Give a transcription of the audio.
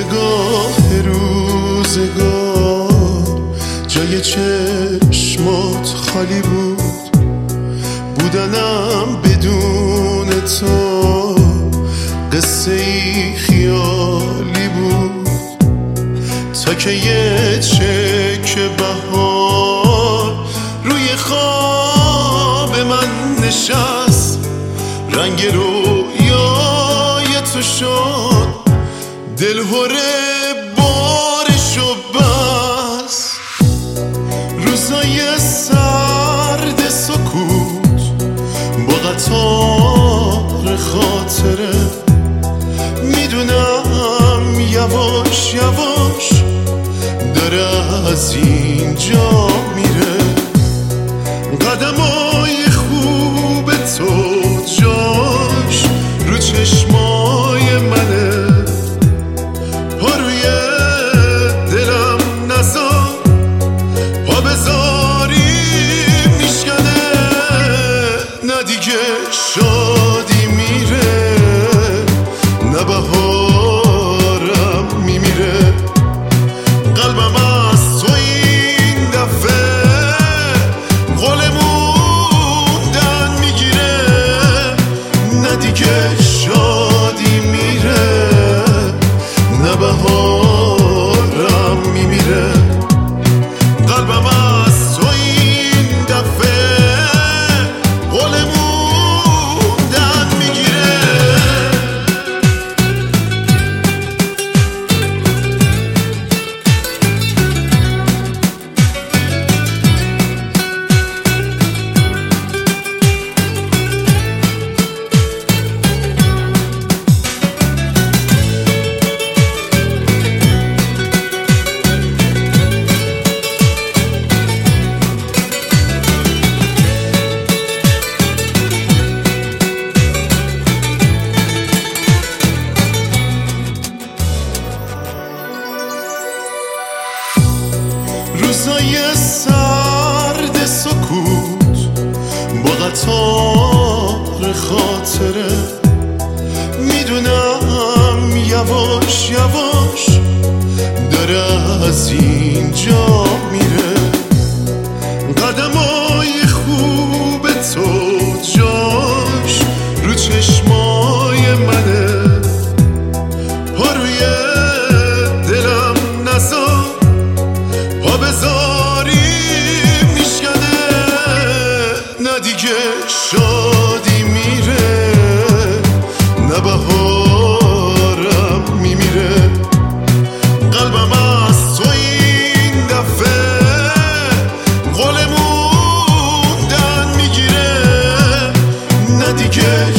روزگار جای چشمات خالی بود، بودنم بدون تو قصه ای خیالی بود. تا که یه چک بهار روی خواب من نشست، رنگ رویای تو شد دلهره بارشو بس. روزای سرد سکوت با قطار خاطره، میدونم یواش یواش داره از اینجا میره. قدمای خوب تو جاش رو چشمای منه، پا روی دلم نزار، پا بذاری میشکنه. نه دیگه شادی میره، نه بهارم میمیره. قلبم از تو این دفعه قول موندن میگیره. نه دیگه شادی میره، نه بهارم میمیره. قلبم از تو این دفعه قول موندن میگیره. روزای سرد سکوت با قطار خاطره، میدونم یواش یواش داره از اینجا میره. قدمای خوب تو جاش رو چشمای منه، پا روی دلم نزار، پا بذاری میشکنه. نه دیگه شادی میره، نه بهارم میمیره. قلبم از تو این دفعه قول موندن میگیره. نه دیگه